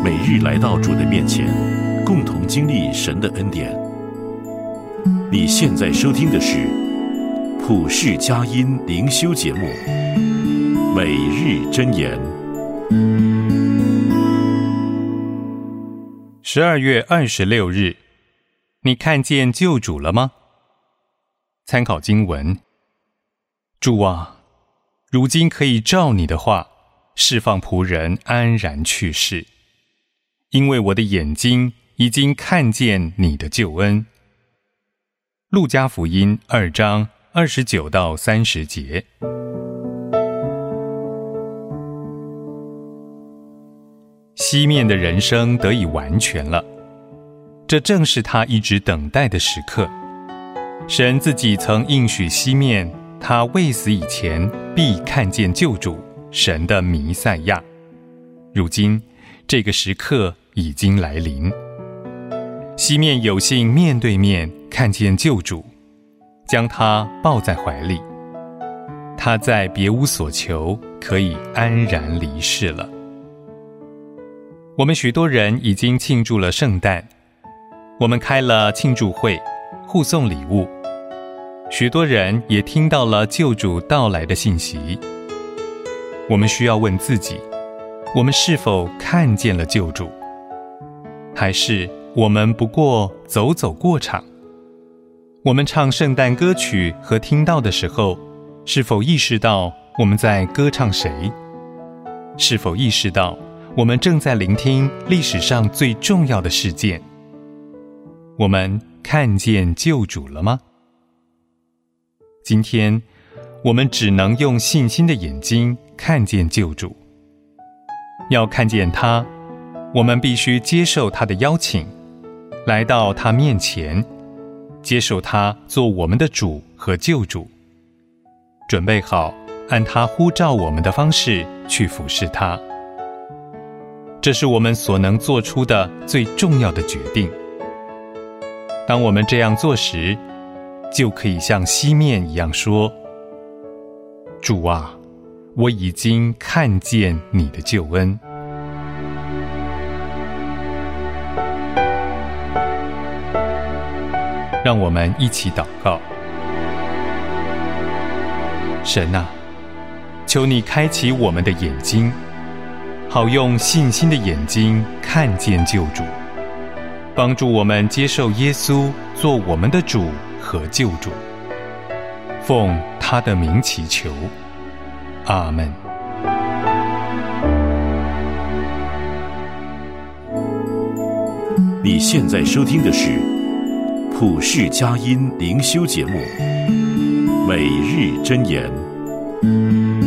每日来到主的面前，共同经历神的恩典。你现在收听的是普世佳音灵修节目《每日箴言》。 12月26日，你看见救主了吗？参考经文：主啊，如今可以照你的话，释放仆人安然去世，因为我的眼睛已经看见你的救恩。路加福音2章29到30节。西面的人生得以完全了，这正是他一直等待的时刻。神自己曾应许西面，他未死以前必看见救主，神的弥赛亚。如今这个时刻已经来临，西面有幸面对面看见救主，将他抱在怀里，他再别无所求，可以安然离世了。我们许多人已经庆祝了圣诞，我们开了庆祝会，互送礼物，许多人也听到了救主到来的信息。我们需要问自己，我们是否看见了救主？还是我们不过走走过场？我们唱圣诞歌曲和听到的时候，是否意识到我们在歌唱谁？是否意识到我们正在聆听历史上最重要的事件？我们看见救主了吗？今天我们只能用信心的眼睛看见救主。要看见他，我们必须接受他的邀请，来到他面前，接受他做我们的主和救主，准备好按他呼召我们的方式去服侍他。这是我们所能做出的最重要的决定。当我们这样做时，就可以像西面一样说：主啊，我已经看见你的救恩。让我们一起祷告。神啊，求你开启我们的眼睛，好用信心的眼睛看见救主，帮助我们接受耶稣做我们的主和救主。奉他的名祈求，阿们。 你现在收听的是普世佳音灵修节目《每日箴言》。